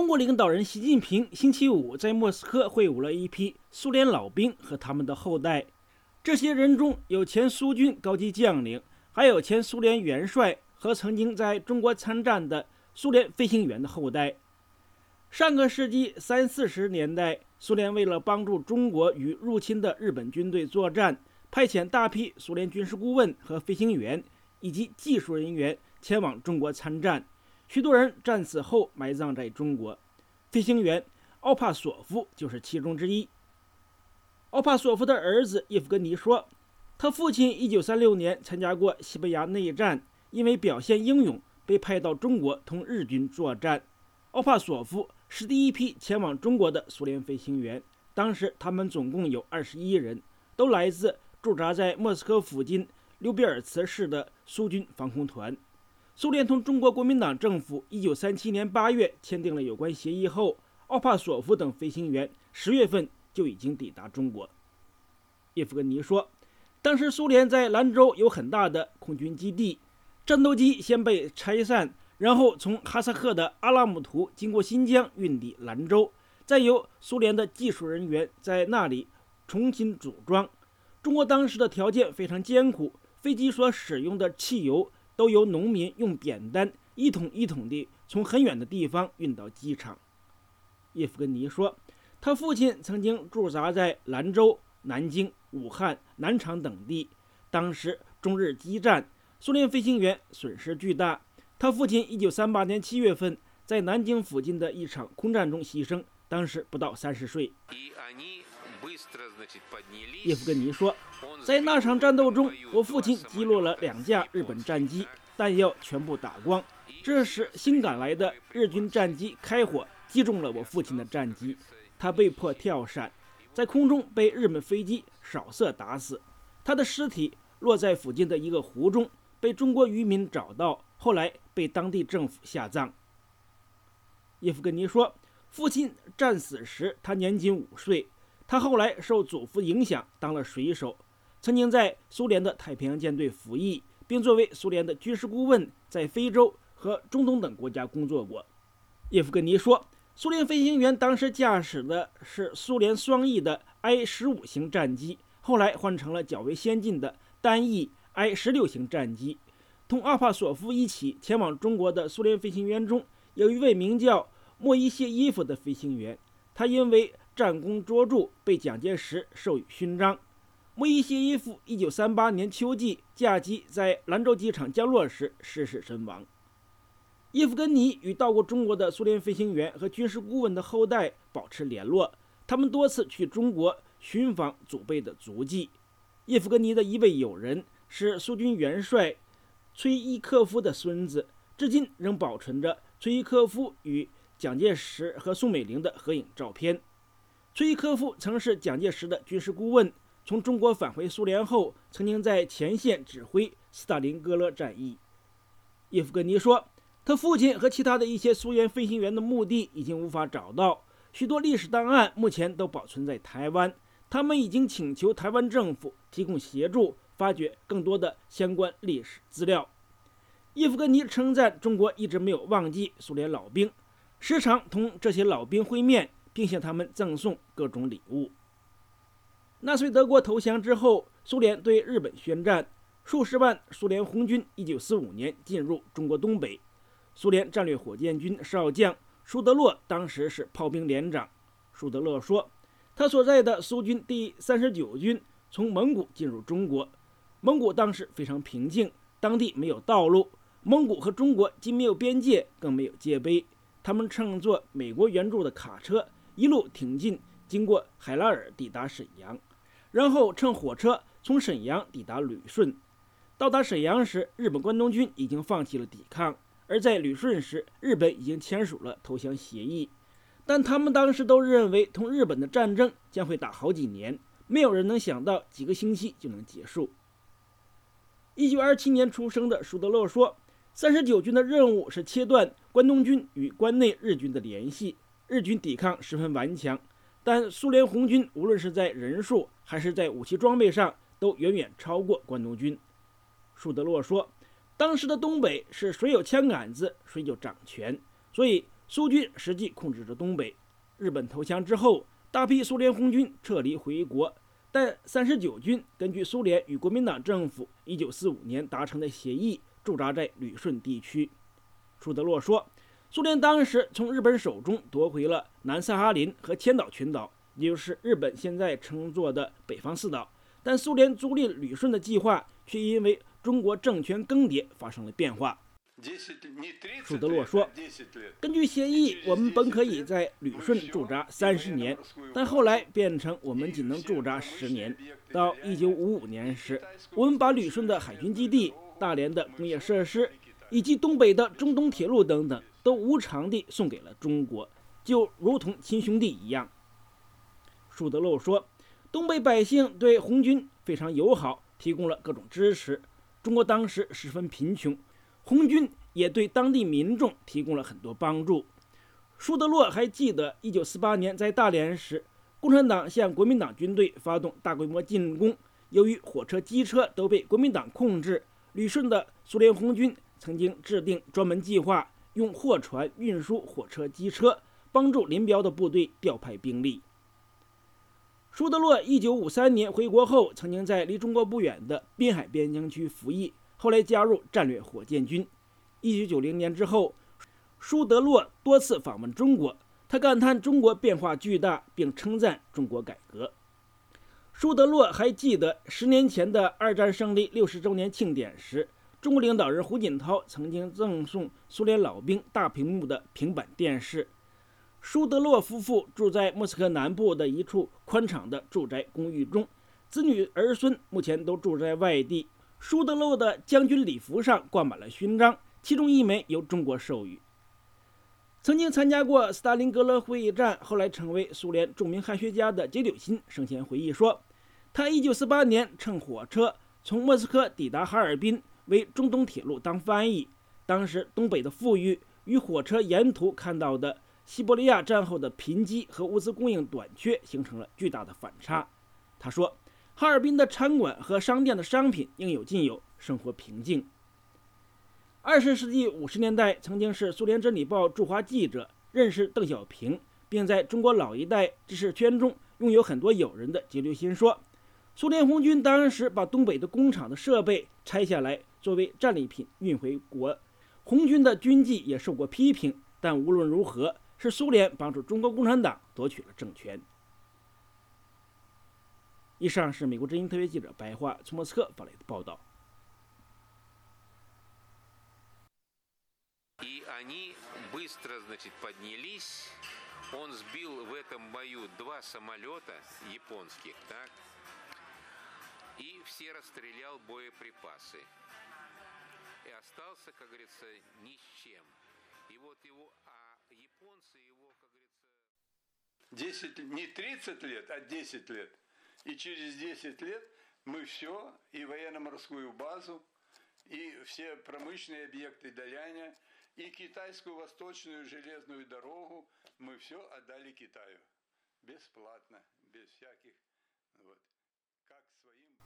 国领导人习近平星期五在莫斯科会晤了一批苏联老兵和他们的后代，这些人中有前苏军高级将领，还有前苏联元帅和曾经在中国参战的苏联飞行员的后代。上个世纪30-40年代，苏联为了帮助中国与入侵的日本军队作战，派遣大批苏联军事顾问和飞行员以及技术人员前往中国参战，许多人战死后埋葬在中国。飞行员奥帕索夫就是其中之一。奥帕索夫的儿子叶夫根尼说，他父亲1936年参加过西班牙内战，因为表现英勇被派到中国同日军作战。奥帕索夫是第一批前往中国的苏联飞行员，当时他们总共有21人，都来自驻扎在莫斯科附近溜比尔茨市的苏军防空团。苏联同中国国民党政府1937年8月签订了有关协议后，奥帕索夫等飞行员10月份就已经抵达中国。叶夫根尼说，当时苏联在兰州有很大的空军基地，战斗机先被拆散，然后从哈萨克的阿拉木图经过新疆运抵兰州，再由苏联的技术人员在那里重新组装。中国当时的条件非常艰苦，飞机所使用的汽油都由农民用扁担一桶一桶地从很远的地方运到机场。叶夫根尼说，他父亲曾经驻扎在兰州、南京、武汉、南昌等地，当时中日激战，苏联飞行员损失巨大。他父亲1938年7月份在南京附近的一场空战中牺牲，当时不到30岁。叶夫根尼说，在那场战斗中，我父亲击落了2架日本战机，弹药全部打光。这时新赶来的日军战机开火击中了我父亲的战机，他被迫跳伞，在空中被日本飞机扫射打死。他的尸体落在附近的一个湖中，被中国渔民找到，后来被当地政府下葬。叶夫根尼说，父亲战死时他年仅5岁，他后来受祖父影响当了水手，曾经在苏联的太平洋舰队服役，并作为苏联的军事顾问在非洲和中东等国家工作过。叶夫根尼说，苏联飞行员当时驾驶的是苏联双翼的 I-15 型战机，后来换成了较为先进的单翼 I-16 型战机。同奥帕索夫一起前往中国的苏联飞行员中，有一位名叫莫伊谢耶夫的飞行员，他因为战功卓著被蒋介石授予勋章。莫伊谢耶夫1938年秋季驾机在兰州机场降落时失事身亡。叶夫根尼与到过中国的苏联飞行员和军事顾问的后代保持联络，他们多次去中国寻访祖辈的足迹。叶夫根尼的一位友人是苏军元帅崔伊科夫的孙子，至今仍保存着崔伊科夫与蒋介石和宋美龄的合影照片。崔伊科夫曾是蒋介石的军事顾问，从中国返回苏联后，曾经在前线指挥斯大林格勒战役。叶夫根尼说，他父亲和其他的一些苏联飞行员的墓地已经无法找到，许多历史档案目前都保存在台湾，他们已经请求台湾政府提供协助，发掘更多的相关历史资料。叶夫根尼称赞中国一直没有忘记苏联老兵，时常同这些老兵会面，并向他们赠送各种礼物。纳粹德国投降之后，苏联对日本宣战，数十万苏联红军1945年进入中国东北。苏联战略火箭军少将舒德勒当时是炮兵连长。舒德勒说，他所在的苏军第39军从蒙古进入中国，蒙古当时非常平静，当地没有道路，蒙古和中国既没有边界，更没有界碑。他们乘坐美国援助的卡车一路挺进，经过海拉尔抵达沈阳，然后乘火车从沈阳抵达旅顺。到达沈阳时，日本关东军已经放弃了抵抗，而在旅顺时，日本已经签署了投降协议。但他们当时都认为同日本的战争将会打好几年，没有人能想到几个星期就能结束。1927年出生的舒德勒说，39军的任务是切断关东军与关内日军的联系。日军抵抗十分顽强，但苏联红军无论是在人数还是在武器装备上都远远超过关东军。舒德勒说，当时的东北是谁有枪杆子谁就掌权，所以苏军实际控制着东北。日本投降之后，大批苏联红军撤离回国，但39军根据苏联与国民党政府1945年达成的协议，驻扎在旅顺地区。舒德洛说，苏联当时从日本手中夺回了南萨哈林和千岛群岛，也就是日本现在称作的北方四岛，但苏联租赁旅顺的计划却因为中国政权更迭发生了变化。舒德洛说，根据协议，我们本可以在旅顺驻扎30年，但后来变成我们仅能驻扎10年。到1955年时，我们把旅顺的海军基地、大连的工业设施以及东北的中东铁路等等都无偿地送给了中国，就如同亲兄弟一样。舒德洛说，东北百姓对红军非常友好，提供了各种支持。中国当时十分贫穷，红军也对当地民众提供了很多帮助。舒德洛还记得1948年在大连时，共产党向国民党军队发动大规模进攻，由于火车、机车都被国民党控制，旅顺的苏联红军曾经制定专门计划，用货船运输火车、机车，帮助林彪的部队调派兵力。舒德洛1953年回国后，曾经在离中国不远的滨海边疆区服役，后来加入战略火箭军。1990年之后，舒德洛多次访问中国，他感叹中国变化巨大，并称赞中国改革。舒德洛还记得10年前的二战胜利60周年庆典时，中国领导人胡锦涛曾经赠送苏联老兵大屏幕的平板电视。舒德洛夫妇住在莫斯科南部的一处宽敞的住宅公寓中，子女儿孙目前都住在外地。舒德洛的将军礼服上挂满了勋章，其中一枚由中国授予。曾经参加过斯大林格勒会议战，后来成为苏联著名汉学家的杰柳辛生前回忆说，他1948年乘火车从莫斯科抵达哈尔滨，为中东铁路当翻译。当时东北的富裕与火车沿途看到的西伯利亚战后的贫瘠和物资供应短缺形成了巨大的反差。他说，哈尔滨的餐馆和商店的商品应有尽有，生活平静。20世纪50年代，曾经是苏联真理报驻华记者，认识邓小平，并在中国老一代知识圈中拥有很多友人的杰柳辛说，苏联红军当时把东北的工厂的设备拆下来作为战利品运回国，红军的军纪也受过批评，但无论如何，是苏联帮助中国共产党夺取了政权。以上是美国之音特约记者白桦从莫斯科发来的报道。 И они быстро, поднялись. Он сбил в этом бою 2 самолета японских, так? И все расстрелял боеприпасы. И остался, как говорится, ни с чем. И вот его, японцы его, как говорится... 10, не 30 лет, а 10 лет. И через 10 лет мы все, и военно-морскую базу, и все промышленные объекты Даляня, и китайскую восточную железную дорогу мы все отдали Китаю. Бесплатно, без всяких, вот, как своим